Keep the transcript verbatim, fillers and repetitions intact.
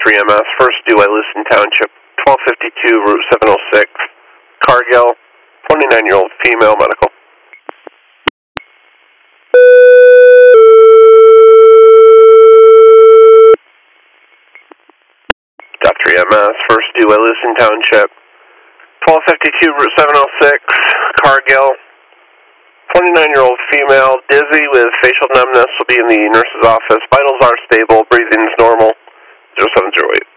three M S, First Due Liston Township, twelve fifty-two Route seven oh six, Cargill, twenty-nine-year-old female, medical. Dot three M S, First Due Liston Township, twelve fifty-two Route seven oh six, Cargill, twenty-nine-year-old female, dizzy with facial numbness, will be in the nurse's office. Vitals are stable, breathing is normal, zero seven zero eight.